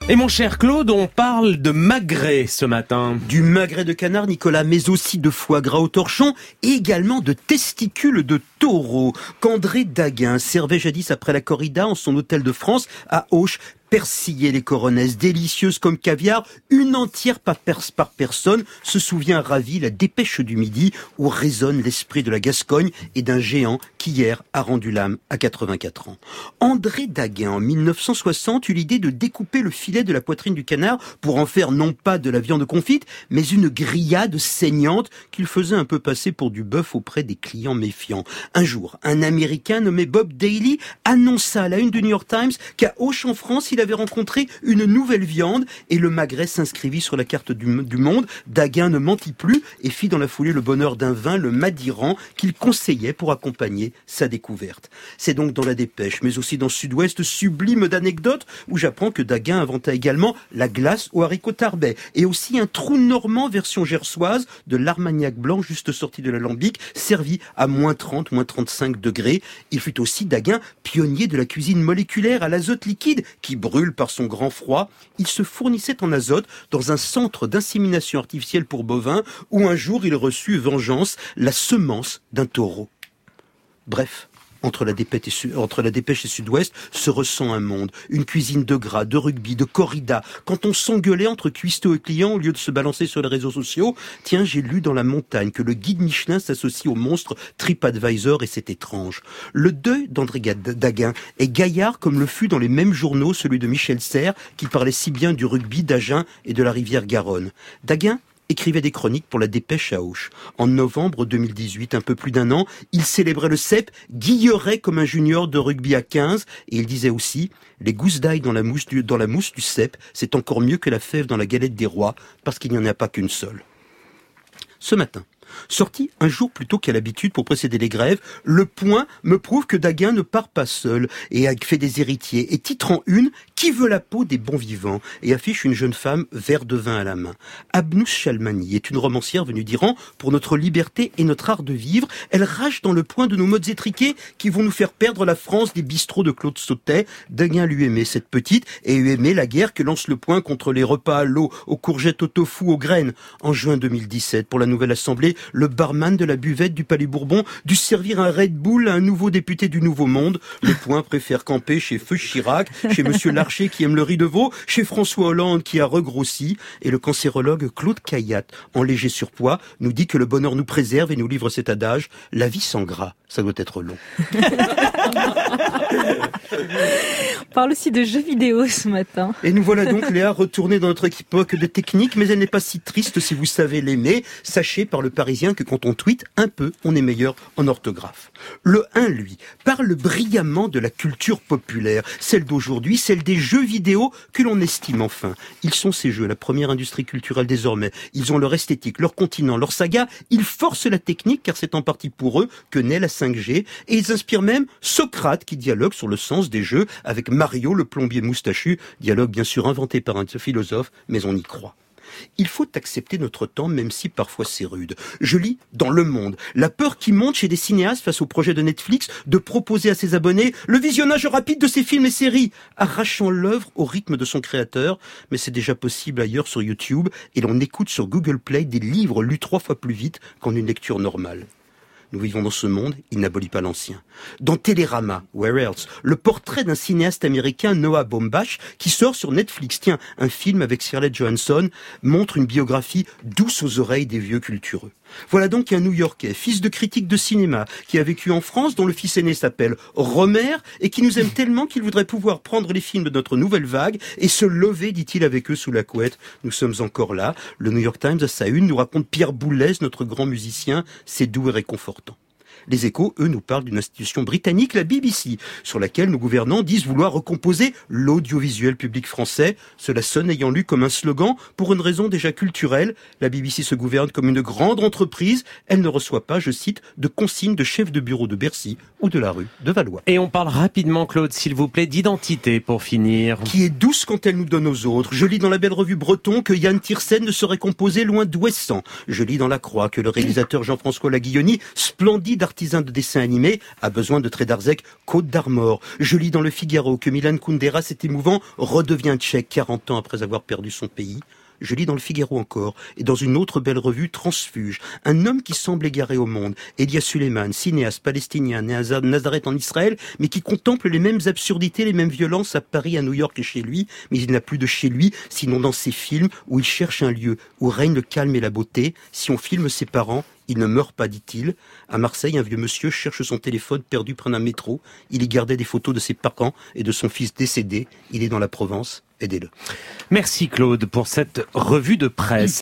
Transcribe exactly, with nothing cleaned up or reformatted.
Et mon cher Claude, on parle de magret ce matin. Du magret de canard, Nicolas, mais aussi de foie gras au torchon et également de testicules de taureau qu'André Daguin servait jadis après la corrida en son hôtel de France à Auch. Persillées les coronesses, délicieuses comme caviar, une entière par, pers- par personne, se souvient ravi la dépêche du midi où résonne l'esprit de la Gascogne et d'un géant qui hier a rendu l'âme à quatre-vingt-quatre ans. André Daguin, en mille neuf cent soixante, eut l'idée de découper le filet de la poitrine du canard pour en faire non pas de la viande confite, mais une grillade saignante qu'il faisait un peu passer pour du bœuf auprès des clients méfiants. Un jour, un Américain nommé Bob Daly annonça à la une du New York Times qu'à Auch en France, il avait rencontré une nouvelle viande et le magret s'inscrivit sur la carte du, du monde. Daguin ne mentit plus et fit dans la foulée le bonheur d'un vin, le Madiran, qu'il conseillait pour accompagner sa découverte. C'est donc dans la Dépêche, mais aussi dans Sud-Ouest, sublime d'anecdotes, où j'apprends que Daguin inventa également la glace aux haricots tarbais et aussi un trou normand version gersoise de l'armagnac blanc juste sorti de l'alambic, servi à moins trente, moins trente-cinq degrés. Il fut aussi Daguin pionnier de la cuisine moléculaire à l'azote liquide qui brûle par son grand froid. Il se fournissait en azote dans un centre d'insémination artificielle pour bovins où un jour il reçut vengeance, la semence d'un taureau. Bref, entre la dépêche et, Su- entre la dépêche et Sud-Ouest se ressent un monde, une cuisine de gras, de rugby, de corrida. Quand on s'engueulait entre cuistots et clients au lieu de se balancer sur les réseaux sociaux, tiens, j'ai lu dans La Montagne que le guide Michelin s'associe au monstre TripAdvisor et c'est étrange. Le deuil d'André Daguin est gaillard comme le fut dans les mêmes journaux celui de Michel Serres qui parlait si bien du rugby, d'Agen et de la rivière Garonne. Daguin écrivait des chroniques pour la Dépêche à Auch. En novembre deux mille dix-huit, un peu plus d'un an, il célébrait le C E P, guillerait comme un junior de rugby à quinze, et il disait aussi « Les gousses d'ail dans la mousse du, dans la mousse du C E P, c'est encore mieux que la fève dans la galette des rois, parce qu'il n'y en a pas qu'une seule. » Ce matin, sorti un jour plus tôt qu'à l'habitude pour précéder les grèves, Le Point me prouve que Daguin ne part pas seul et a fait des héritiers. Et titre en une, qui veut la peau des bons vivants, et affiche une jeune femme, verre de vin à la main. Abnous Chalmani est une romancière venue d'Iran pour notre liberté et notre art de vivre. Elle rage dans Le Point de nos modes étriqués qui vont nous faire perdre la France des bistrots de Claude Sautet. Daguin lui aimait cette petite et lui aimait la guerre que lance Le Point contre les repas à l'eau, aux courgettes, au tofu, aux graines. En juin deux mille dix-sept, pour la nouvelle assemblée, le barman de la buvette du Palais Bourbon dut servir un Red Bull à un nouveau député du Nouveau Monde. Le Point préfère camper chez Feu Chirac, chez Monsieur Larcher qui aime le riz de veau, chez François Hollande qui a regrossi, et le cancérologue Claude Caillat, en léger surpoids, nous dit que le bonheur nous préserve et nous livre cet adage, la vie sans gras, ça doit être long. On parle aussi de jeux vidéo ce matin. Et nous voilà donc, Léa, retournés dans notre époque de technique, mais elle n'est pas si triste si vous savez l'aimer. Sachez par le Parisien que quand on tweet un peu, on est meilleur en orthographe. Le un, lui, parle brillamment de la culture populaire, celle d'aujourd'hui, celle des jeux vidéo que l'on estime enfin. Ils sont ces jeux, la première industrie culturelle désormais. Ils ont leur esthétique, leur continent, leur saga. Ils forcent la technique car c'est en partie pour eux que naît la cinq G. Et ils inspirent même Socrate qui dialogue sur le sens des jeux avec Mario, le plombier moustachu. Dialogue bien sûr inventé par un philosophe, mais on y croit. Il faut accepter notre temps, même si parfois c'est rude. Je lis dans Le Monde la peur qui monte chez des cinéastes face au projet de Netflix de proposer à ses abonnés le visionnage rapide de ses films et séries, arrachant l'œuvre au rythme de son créateur. Mais c'est déjà possible ailleurs sur YouTube et l'on écoute sur Google Play des livres lus trois fois plus vite qu'en une lecture normale. Nous vivons dans ce monde, il n'abolit pas l'ancien. Dans Télérama, Where Else, le portrait d'un cinéaste américain, Noah Baumbach, qui sort sur Netflix. Tiens, un film avec Scarlett Johansson montre une biographie douce aux oreilles des vieux cultureux. Voilà donc un New-Yorkais, fils de critique de cinéma, qui a vécu en France, dont le fils aîné s'appelle Romer, et qui nous aime tellement qu'il voudrait pouvoir prendre les films de notre nouvelle vague et se lever, dit-il, avec eux sous la couette. Nous sommes encore là. Le New York Times, à sa une, nous raconte Pierre Boulez, notre grand musicien. C'est doux et réconfortant. Les Échos, eux, nous parlent d'une institution britannique, la B B C, sur laquelle nos gouvernants disent vouloir recomposer l'audiovisuel public français. Cela sonne ayant lu comme un slogan pour une raison déjà culturelle. La B B C se gouverne comme une grande entreprise. Elle ne reçoit pas, je cite, de consignes de chef de bureau de Bercy ou de la rue de Valois. Et on parle rapidement, Claude, s'il vous plaît, d'identité pour finir. Qui est douce quand elle nous donne aux autres. Je lis dans la belle revue Breton que Yann Tiersen ne serait composé loin d'Ouessant. Je lis dans La Croix que le réalisateur Jean-François Laguilloni, splendide artisan de dessin animé a besoin de traits d'Arzec Côte d'Armor. Je lis dans le Figaro que Milan Kundera, cet émouvant, redevient tchèque quarante ans après avoir perdu son pays. Je lis dans le Figaro encore, et dans une autre belle revue, Transfuge, un homme qui semble égaré au monde, Elia Suleiman, cinéaste palestinien, né à Nazareth en Israël, mais qui contemple les mêmes absurdités, les mêmes violences à Paris, à New York et chez lui, mais il n'a plus de chez lui, sinon dans ses films, où il cherche un lieu où règne le calme et la beauté. Si on filme ses parents, il ne meurt pas, dit-il. À Marseille, un vieux monsieur cherche son téléphone perdu près d'un métro. Il y gardait des photos de ses parents et de son fils décédé. Il est dans la Provence. Aidez-le. Merci Claude pour cette revue de presse.